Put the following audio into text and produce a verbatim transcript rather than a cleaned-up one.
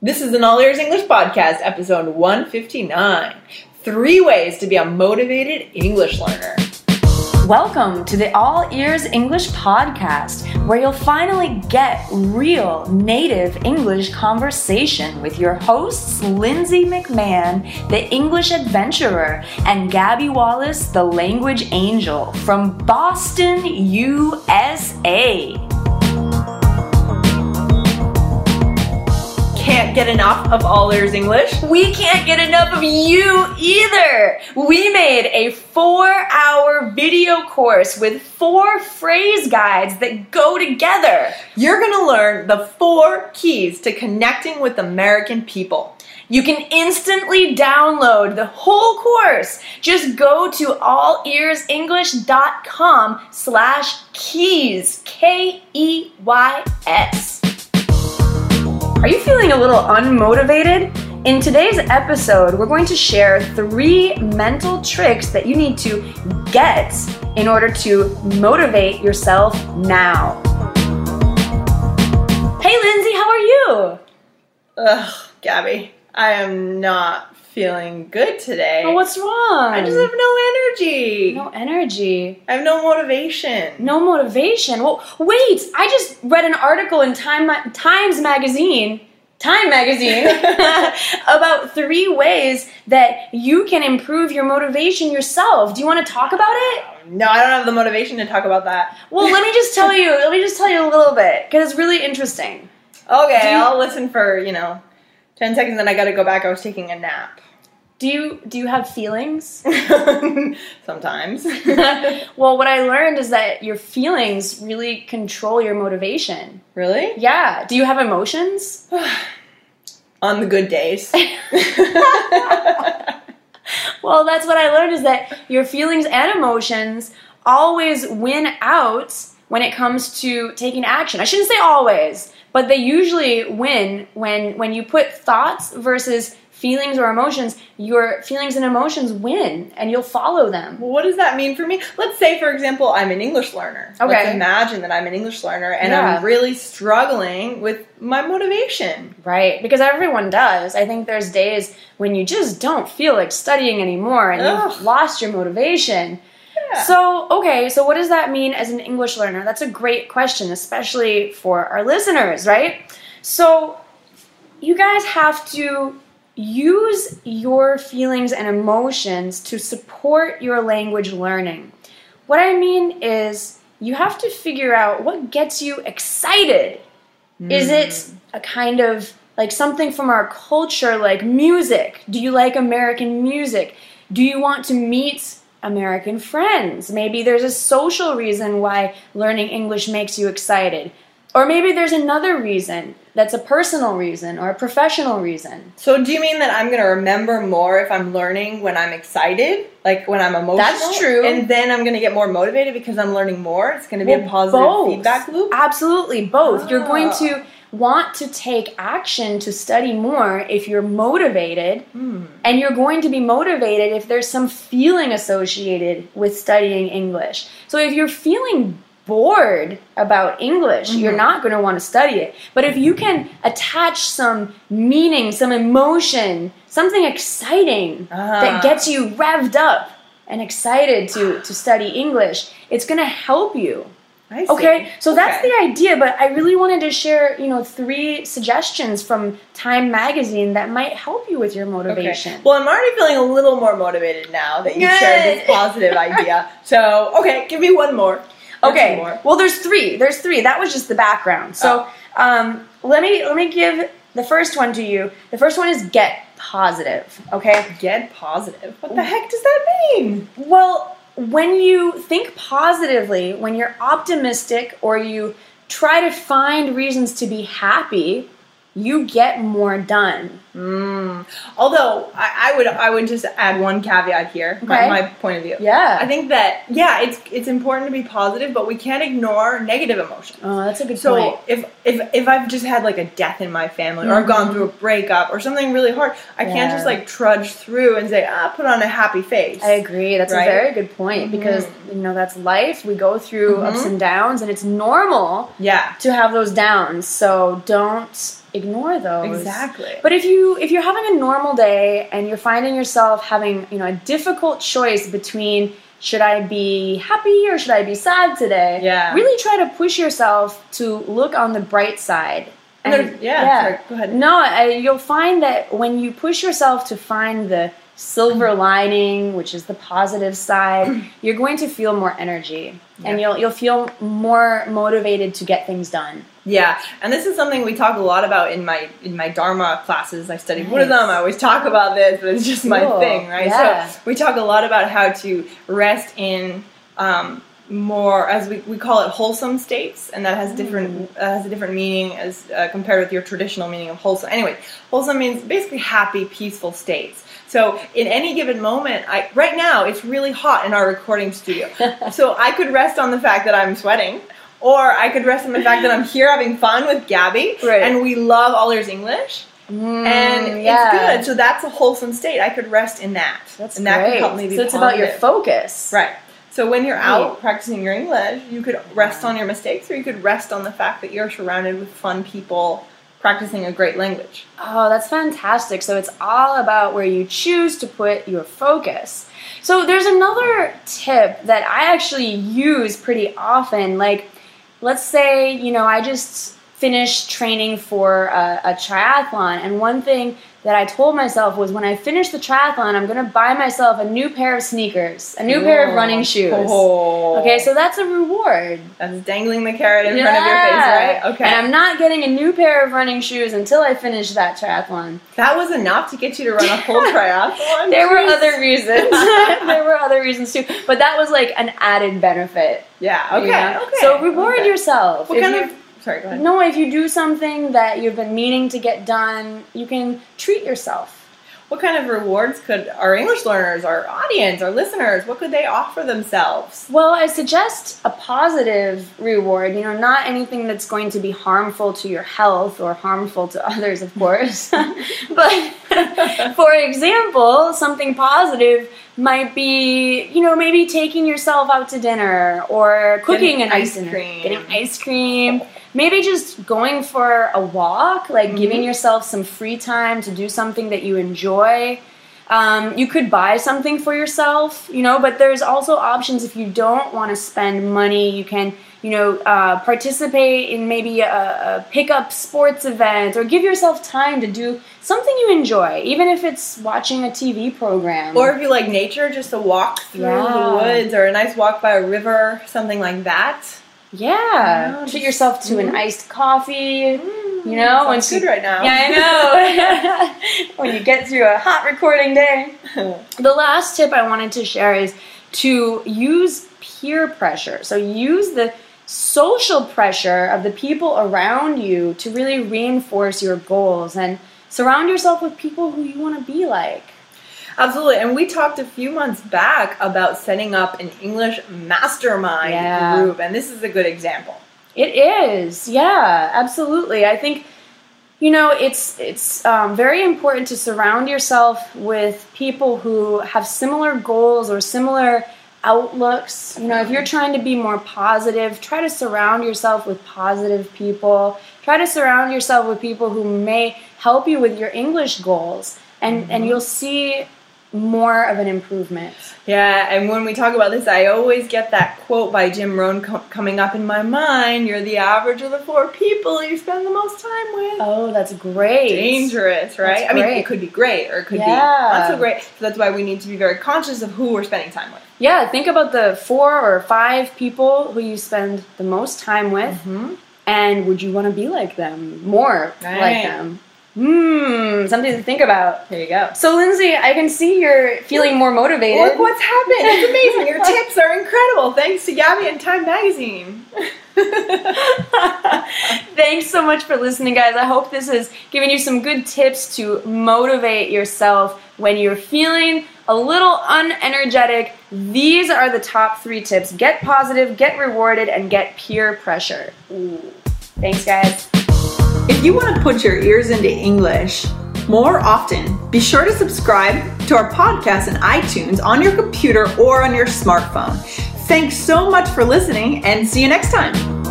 This is an All Ears English Podcast, episode one fifty-nine. Three ways to be a motivated English learner. Welcome to the All Ears English Podcast, where you'll finally get real native English conversation with your hosts, Lindsay McMahon, the English adventurer, and Gabby Wallace, the language angel, from Boston, U S A. Can't get enough of All Ears English? We can't get enough of you either. We made a four-hour video course with four phrase guides that go together. You're going to learn the four keys to connecting with American people. You can instantly download the whole course. Just go to allearsenglish.com slash keys, K E Y S. Are you feeling a little unmotivated? In today's episode, we're going to share three mental tricks that you need to get in order to motivate yourself now. Hey Lindsay, how are you? Ugh, Gabby, I am not feeling good today. Oh, what's wrong? I just have no energy. No energy. I have no motivation. No motivation. Well, wait, I just read an article in Time Times Magazine, Time Magazine, about three ways that you can improve your motivation yourself. Do you want to talk about it? No, I don't have the motivation to talk about that. Well, let me just tell you, let me just tell you a little bit, because it's really interesting. Okay, you- I'll listen for, you know, ten seconds, then I gotta go back. I was taking a nap. Do you do you have feelings? Sometimes. Well, what I learned is that your feelings really control your motivation. Really? Yeah. Do you have emotions? On the good days. Well, that's what I learned is that your feelings and emotions always win out when it comes to taking action. I shouldn't say always, but they usually win when when you put thoughts versus feelings or emotions. Your feelings and emotions win, and you'll follow them. Well, what does that mean for me? Let's say, for example, I'm an English learner. Okay. Let's imagine that I'm an English learner, and Yeah. I'm really struggling with my motivation. Right, because everyone does. I think there's days when you just don't feel like studying anymore, and Ugh. you've lost your motivation. Yeah. So, okay, so what does that mean as an English learner? That's a great question, especially for our listeners, right? So, you guys have to use your feelings and emotions to support your language learning. What I mean is, you have to figure out what gets you excited. Mm. Is it a kind of like something from our culture, like music? Do you like American music? Do you want to meet American friends? Maybe there's a social reason why learning English makes you excited. Or maybe there's another reason that's a personal reason or a professional reason. So do you mean that I'm going to remember more if I'm learning when I'm excited? Like when I'm emotional? That's true. And then I'm going to get more motivated because I'm learning more? It's going to be Well, a positive both. feedback loop? Absolutely, both. Ah. You're going to want to take action to study more if you're motivated, Mm. and you're going to be motivated if there's some feeling associated with studying English. So if you're feeling bored about English, Mm-hmm. you're not going to want to study it. But if you can attach some meaning, some emotion, something exciting Ah. that gets you revved up and excited to, to study English, it's going to help you. I see. Okay, so that's Okay. the idea, but I really wanted to share, you know, three suggestions from Time Magazine that might help you with your motivation. Okay. Well, I'm already feeling a little more motivated now that you Good. shared this positive idea. So, okay, give me one more. Or Okay, two more. well, there's three. There's three. That was just the background. So um, let me let me give the first one to you. The first one is get positive. Okay. Get positive. What the heck does that mean? Well, when you think positively, when you're optimistic, or you try to find reasons to be happy, you get more done. Mm. Although I, I would, I would just add one caveat here. Okay. My, my point of view. Yeah. I think that yeah, it's it's important to be positive, but we can't ignore negative emotions. Oh, that's a good So point. if if if I've just had like a death in my family, or I've gone through a breakup, or something really hard, I can't Yeah. just like trudge through and say, ah, put on a happy face. I agree. That's Right? a very good point, because you know that's life. We go through Mhm. ups and downs, and it's normal Yeah. to have those downs. So don't ignore those. Exactly. But if you if you're having a normal day and you're finding yourself having, you know, a difficult choice between should I be happy or should I be sad today? Yeah. Really try to push yourself to look on the bright side. And, yeah, yeah. Sorry, go ahead. No, I, you'll find that when you push yourself to find the silver lining, which is the positive side, you're going to feel more energy, yeah. and you'll you'll feel more motivated to get things done. Yeah, and this is something we talk a lot about in my in my Dharma classes. I study nice. Buddhism. I always talk about this, but it's just cool. my thing, right? Yeah. So we talk a lot about how to rest in um, more, as we, we call it, wholesome states, and that has different uh, has a different meaning as uh, compared with your traditional meaning of wholesome. Anyway, wholesome means basically happy, peaceful states. So in any given moment, I right now it's really hot in our recording studio, so I could rest on the fact that I'm sweating. Or I could rest on the fact that I'm here having fun with Gabby, right. and we love All Ears English, mm, and yeah. it's good. So that's a wholesome state. I could rest in that. That's and that great. could help me be so it's positive. about your focus. Right. So when you're right. out practicing your English, you could rest on your mistakes, or you could rest on the fact that you're surrounded with fun people practicing a great language. Oh, that's fantastic. So it's all about where you choose to put your focus. So there's another tip that I actually use pretty often, like, let's say, you know, I just finished training for a, a triathlon, and one thing that I told myself was when I finish the triathlon, I'm going to buy myself a new pair of sneakers, a new oh. pair of running shoes. Oh. Okay, so that's a reward. That's dangling the carrot in yeah. front of your face, right? Okay. And I'm not getting a new pair of running shoes until I finish that triathlon. That was enough to get you to run a full triathlon? There were other reasons. There were other reasons too. But that was like an added benefit. Yeah, okay, You know? okay. So reward okay. yourself. What If kind you- of... Sorry, go ahead. No, if you do something that you've been meaning to get done, you can treat yourself. What kind of rewards could our English learners, our audience, our listeners, what could they offer themselves? Well, I suggest a positive reward, you know, not anything that's going to be harmful to your health or harmful to others, of course. But for example, something positive might be, you know, maybe taking yourself out to dinner or cooking Getting a nice ice dinner, cream. getting ice cream. Maybe just going for a walk, like mm-hmm. giving yourself some free time to do something that you enjoy. Um, you could buy something for yourself, you know, but there's also options if you don't want to spend money. You can, you know, uh, participate in maybe a, a pickup sports event or give yourself time to do something you enjoy, even if it's watching a T V program. Or if you like nature, just a walk through Yeah. the woods or a nice walk by a river, something like that. Yeah, Oh, treat just- yourself to mm. an iced coffee. Mm, You know, sounds good you, right now. Yeah, I know. When you get through a hot recording day. The last tip I wanted to share is to use peer pressure. So use the social pressure of the people around you to really reinforce your goals and surround yourself with people who you want to be like. Absolutely. And we talked a few months back about setting up an English mastermind Yeah. group, and this is a good example. It is, yeah, absolutely. I think, you know, it's it's um, very important to surround yourself with people who have similar goals or similar outlooks. You know, if you're trying to be more positive, try to surround yourself with positive people. Try to surround yourself with people who may help you with your English goals, and, Mm-hmm. and you'll see more of an improvement. Yeah, and when we talk about this, I always get that quote by Jim Rohn co- coming up in my mind. You're the average of the four people you spend the most time with. Oh, that's great. Dangerous, right? That's I mean, great. it could be great or it could Yeah. be not so great. So that's why we need to be very conscious of who we're spending time with. Yeah, think about the four or five people who you spend the most time with, Mm-hmm. and would you want to be like them, more Right. like them? Hmm, something to think about. There you go. So, Lindsay, I can see you're feeling more motivated. Look what's happened. It's amazing. Your tips are incredible. Thanks to Gabby and Time Magazine. Thanks so much for listening, guys. I hope this has given you some good tips to motivate yourself when you're feeling a little unenergetic. These are the top three tips. Get positive, get rewarded, and get peer pressure. Ooh. Thanks, guys. If you want to put your ears into English more often, be sure to subscribe to our podcast in iTunes on your computer or on your smartphone. Thanks so much for listening, and see you next time.